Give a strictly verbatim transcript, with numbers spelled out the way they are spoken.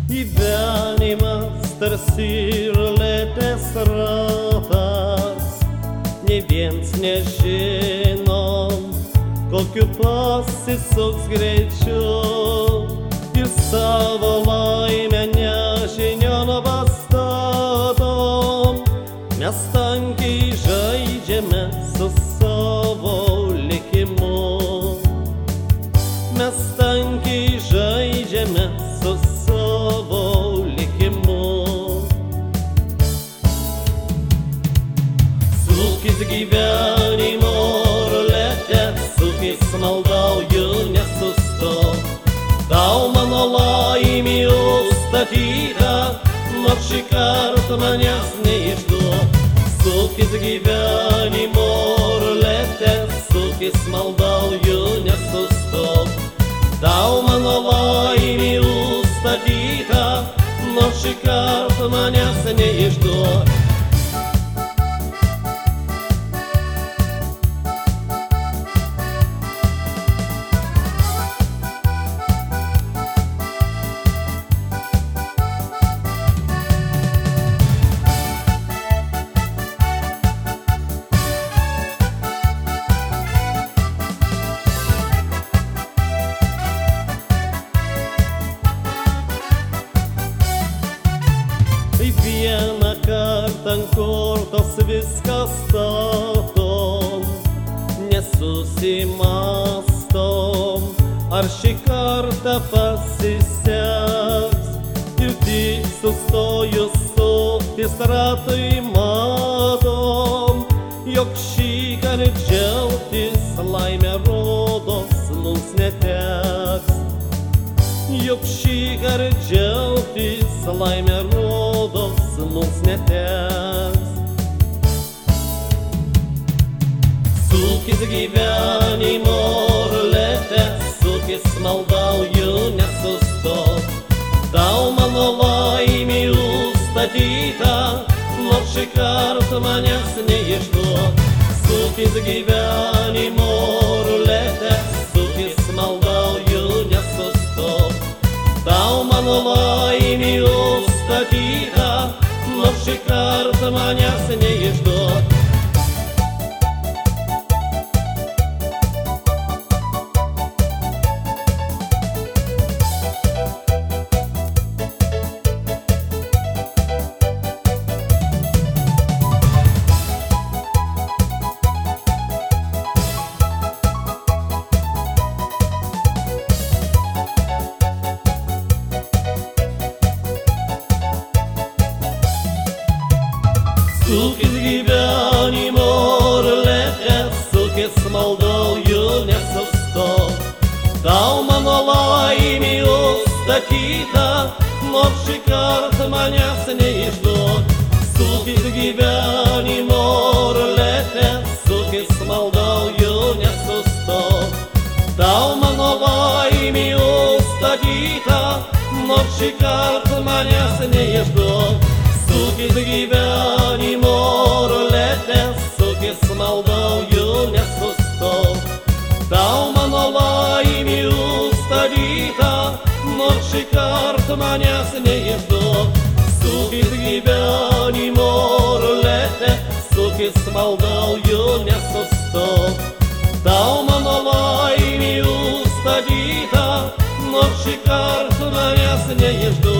Gyvenimas tarsi ruletės ratas, nei viens nežinom, kokiu pasisuks greičiu. Ir savo laimę nežinion pastatom, mes tankiai žaidžiame su savo likimu. Mes tankiai žaidžiame su savo likimu. Sukis gyvenimo ruletė, sukis maldauju nesustok. Tau mano laimė užstatyta, nors šį kartą manęs neišduok. Sukis gyvenimo ruletė, sukis maldauju nesustok. Tau mano laimė užstatyta, nors šį kartą manęs neišduok. Vieną kartą ant kortos viskas statom, nesusimastom, ar šį kartą pasiseks. Ir tik sustojus suktis ratui matom, jog šįkart džiaugtis laimę rodos mums neteks. Juk šįkart džiaugtis laimę rodos mums neteks. Sukis gyvenimo ruletė, sukis maldauju nesustok. Tau mano laimė užstatyta, nors šį kartą manęs neišduok. Sukis gyvenimo ruletė, sukis maldauju nesustok. Tau mano laimė užstatyta, nors šį kartą manęs neišduok. Sukis gyvenimo ruletė, sukis maldauju nesustok. Tau mano laimė užstatyta, nors šį kartą manęs neišduok. Sukis gyvenimo ruletė, sukis maldauju nesustok. Tau mano laimė užstatyta, nors šį kartą manęs neišduok. Sukis gyvenimo ruletė, sukis maldauju nesustok. Tau mano laimė užstatyta, nors šį kartą manęs neišduok. Sukis gyvenimo ruletė, sukis maldauju nesustok. Tau mano laimė užstatyta, nors šį kartą manęs neišduok.